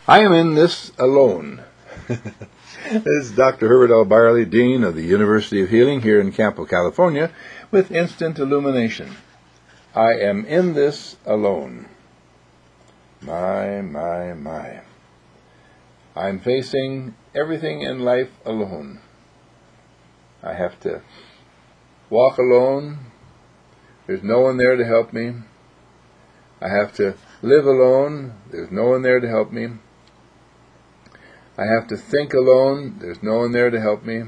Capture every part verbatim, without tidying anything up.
I am in this alone. This is Doctor Herbert L. Byerly, Dean of the University of Healing here in Campo, California, with instant illumination. I am in this alone. My, my, my. I'm facing everything in life alone. I have to walk alone. There's no one there to help me. I have to live alone. There's no one there to help me. I have to think alone. There's no one there to help me.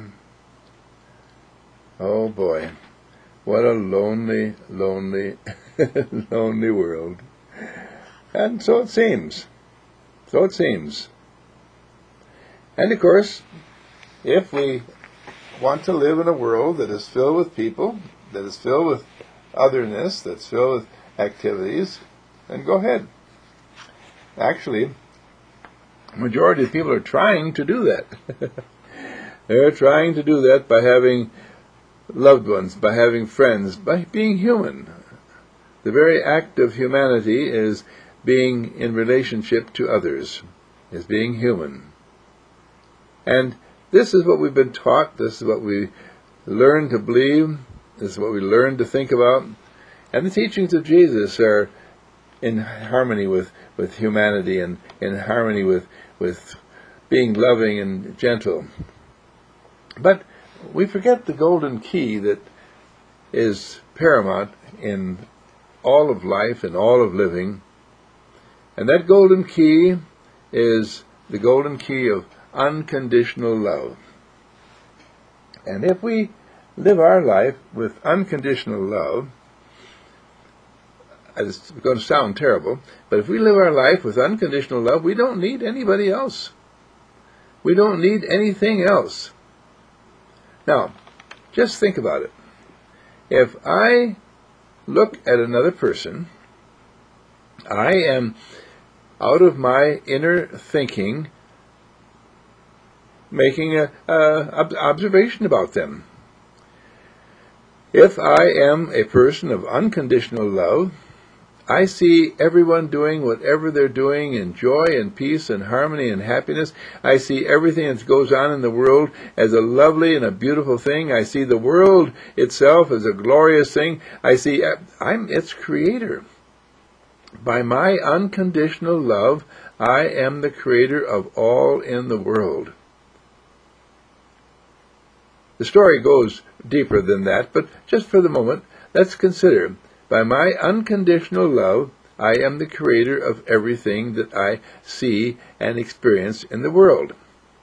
Oh boy, what a lonely, lonely, lonely world. And so it seems. So it seems. And of course, if we want to live in a world that is filled with people, that is filled with otherness, that's filled with activities, then go ahead. Actually, the majority of people are trying to do that. They're trying to do that by having loved ones, by having friends, by being human. The very act of humanity is being in relationship to others, is being human. And this is what we've been taught, this is what we learn to believe, this is what we learn to think about. And the teachings of Jesus are in harmony with, with humanity and in harmony with, with being loving and gentle. But we forget the golden key that is paramount in all of life and all of living. And that golden key is the golden key of unconditional love. And if we live our life with unconditional love, it's going to sound terrible, but if we live our life with unconditional love, we don't need anybody else. We don't need anything else. Now, just think about it. If I look at another person, I am out of my inner thinking making a, a observation about them. If I am a person of unconditional love, I see everyone doing whatever they're doing in joy and peace and harmony and happiness. I see everything that goes on in the world as a lovely and a beautiful thing. I see the world itself as a glorious thing. I see I'm its creator. By my unconditional love, I am the creator of all in the world. The story goes deeper than that, but just for the moment, let's consider, by my unconditional love, I am the creator of everything that I see and experience in the world.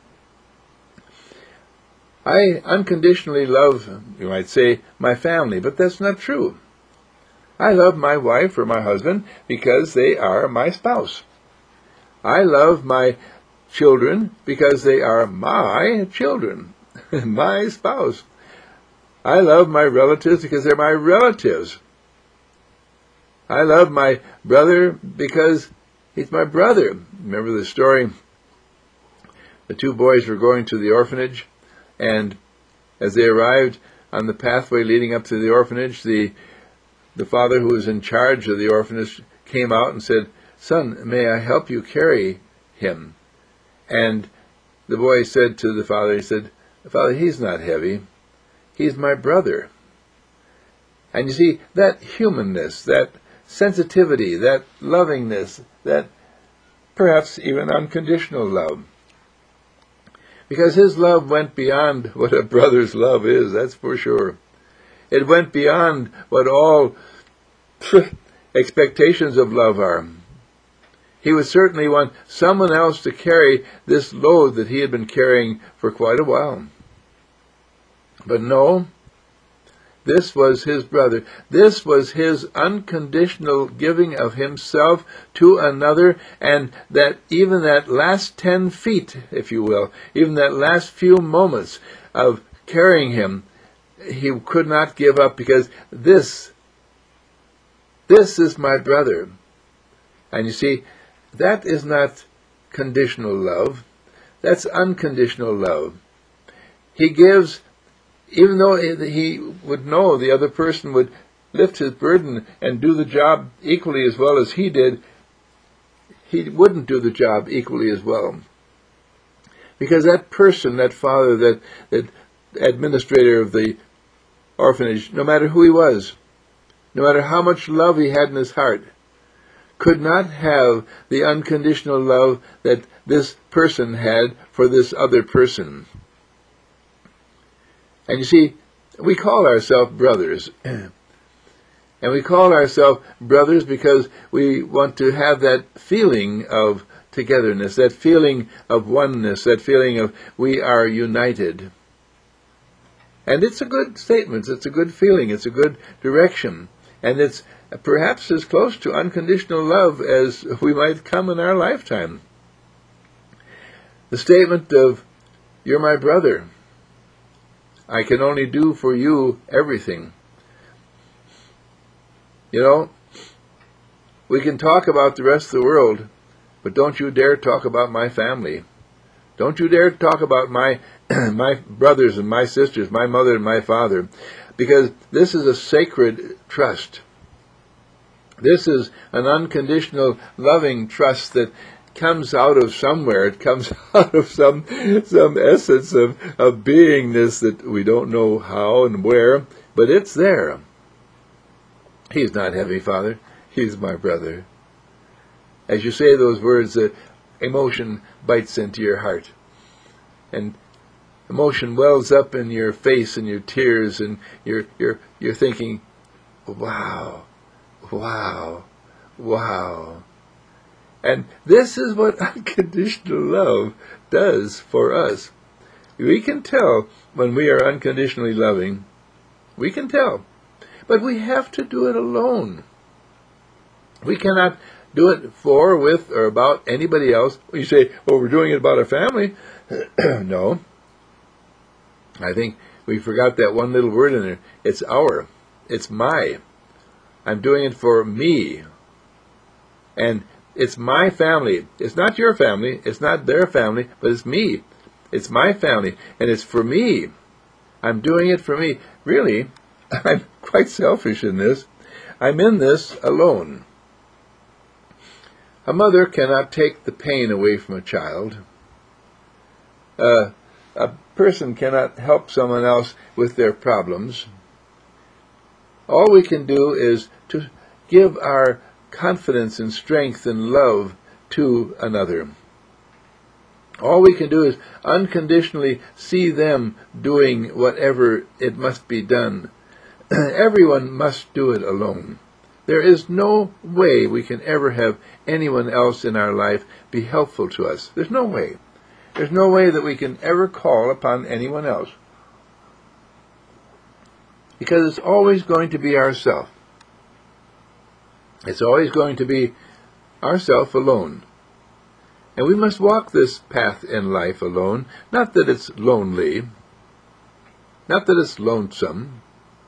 I unconditionally love, you might say, my family, but that's not true. I love my wife or my husband because they are my spouse. I love my children because they are my children. My spouse. I love my relatives because they're my relatives. I love my brother because he's my brother. Remember the story? The two boys were going to the orphanage, and as they arrived on the pathway leading up to the orphanage, the the father who was in charge of the orphanage came out and said, "Son, may I help you carry him?" And the boy said to the father, he said, "Father, he's not heavy. He's my brother." And you see, that humanness, that sensitivity, that lovingness, that perhaps even unconditional love. Because his love went beyond what a brother's love is, that's for sure. It went beyond what all expectations of love are. He would certainly want someone else to carry this load that he had been carrying for quite a while. But no, this was his brother. This was his unconditional giving of himself to another, and that even that last ten feet, if you will, even that last few moments of carrying him, he could not give up, because this, this is my brother. And you see, that is not conditional love. That's unconditional love. He gives, even though he would know the other person would lift his burden and do the job equally as well as he did, he wouldn't do the job equally as well. Because that person, that father, that, that administrator of the orphanage, no matter who he was, no matter how much love he had in his heart, could not have the unconditional love that this person had for this other person. And you see, we call ourselves brothers. And we call ourselves brothers because we want to have that feeling of togetherness, that feeling of oneness, that feeling of we are united. And it's a good statement, it's a good feeling, it's a good direction. And it's perhaps as close to unconditional love as we might come in our lifetime. The statement of, you're my brother, I can only do for you everything. You know, we can talk about the rest of the world, but don't you dare talk about my family. Don't you dare talk about my my brothers and my sisters, my mother and my father, because this is a sacred trust. This is an unconditional, loving trust that comes out of somewhere. It comes out of some some essence of, of beingness that we don't know how and where, but it's there. He's not Heavenly Father. He's my brother. As you say those words, uh, emotion bites into your heart. And emotion wells up in your face and your tears, and you're, you're, you're thinking, wow, wow, wow. And this is what unconditional love does for us. We can tell when we are unconditionally loving. We can tell. But we have to do it alone. We cannot do it for, with, or about anybody else. You say, well, we're doing it about our family. No. I think we forgot that one little word in there. It's our. It's my. I'm doing it for me. And it's my family. It's not your family. It's not their family, but it's me. It's my family. And it's for me. I'm doing it for me. Really, I'm quite selfish in this. I'm in this alone. A mother cannot take the pain away from a child. Uh, a person cannot help someone else with their problems. All we can do is to give our confidence and strength and love to another. All we can do is unconditionally see them doing whatever it must be done. Everyone must do it alone. There is no way we can ever have anyone else in our life be helpful to us. There's no way. There's no way that we can ever call upon anyone else. Because it's always going to be ourself. It's always going to be ourself alone. And we must walk this path in life alone. Not that it's lonely. Not that it's lonesome.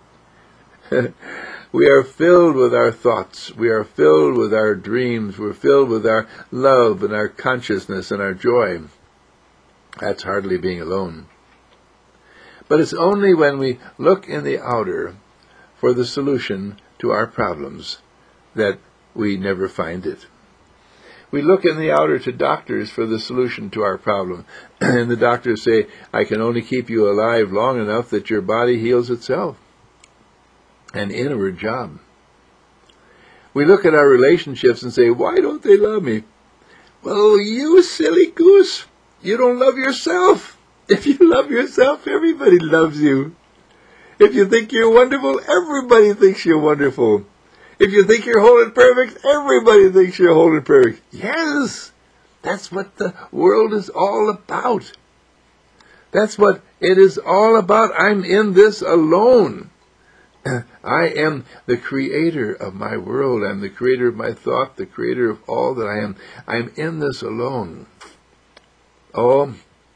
We are filled with our thoughts. We are filled with our dreams. We're filled with our love and our consciousness and our joy. That's hardly being alone. But it's only when we look in the outer for the solution to our problems that we never find it. We look in the outer to doctors for the solution to our problem. And the doctors say, I can only keep you alive long enough that your body heals itself. An inward job. We look at our relationships and say, why don't they love me? Well, you silly goose, you don't love yourself. If you love yourself, everybody loves you. If you think you're wonderful, everybody thinks you're wonderful. If you think you're whole and perfect, everybody thinks you're whole and perfect. Yes, that's what the world is all about. That's what it is all about. I'm in this alone. I am the creator of my world. I'm the creator of my thought, the creator of all that I am. I'm in this alone. Oh,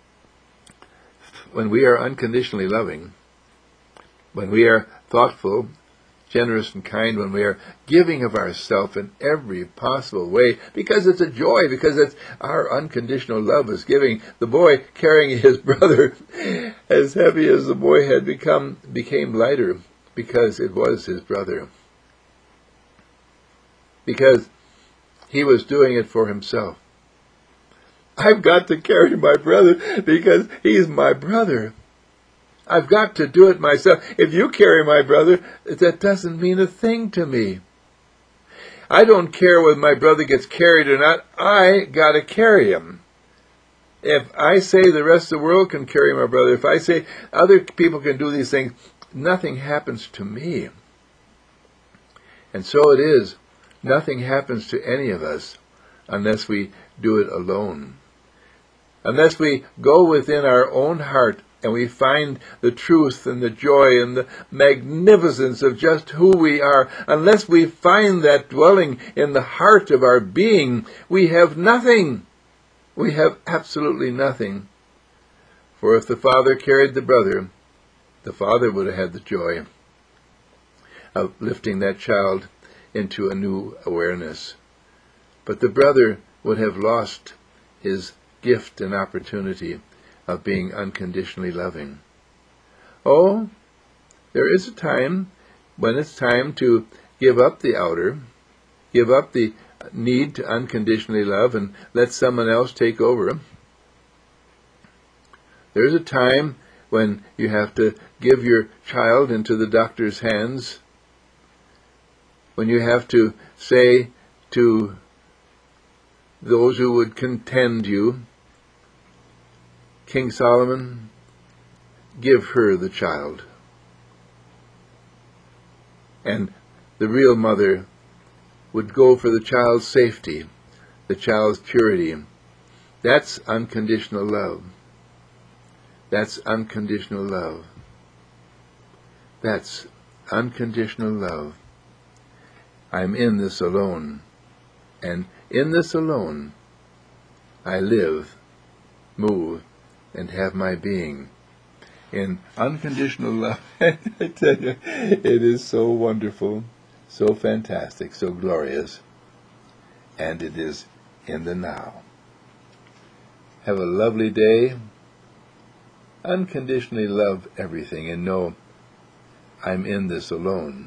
when we are unconditionally loving, when we are thoughtful, generous and kind, when we are giving of ourselves in every possible way, because it's a joy, because it's our unconditional love is giving. The boy carrying his brother, as heavy as the boy had become, became lighter, because it was his brother. Because He was doing it for himself. I've got to carry my brother because he's my brother. I've got to do it myself. If you carry my brother, that doesn't mean a thing to me. I don't care whether my brother gets carried or not. I got to carry him. If I say the rest of the world can carry my brother, if I say other people can do these things, nothing happens to me. And so it is. Nothing happens to any of us unless we do it alone. Unless we go within our own heart and we find the truth and the joy and the magnificence of just who we are, unless we find that dwelling in the heart of our being, we have nothing. We have absolutely nothing. For if the father carried the brother, the father would have had the joy of lifting that child into a new awareness. But the brother would have lost his gift and opportunity of being unconditionally loving. Oh, there is a time when it's time to give up the outer, give up the need to unconditionally love and let someone else take over. There's a time when you have to give your child into the doctor's hands, when you have to say to those who would contend you, King Solomon, give her the child. And the real mother would go for the child's safety, the child's purity. That's unconditional love. That's unconditional love. That's unconditional love. I'm in this alone. And in this alone, I live, move, and have my being. In unconditional love, I tell you, it is so wonderful, so fantastic, so glorious, and it is in the now. Have a lovely day. Unconditionally love everything and know I'm in this alone.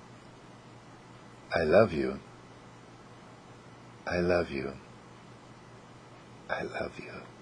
I love you. I love you. I love you.